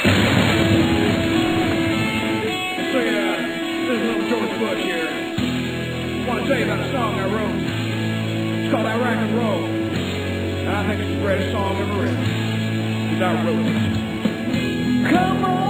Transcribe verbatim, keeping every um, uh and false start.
So yeah, this is little George Bush here. I want to tell you about a song I wrote. It's called I Rock and Roll. And I think it's the greatest song ever written. Because I wrote it. Come on!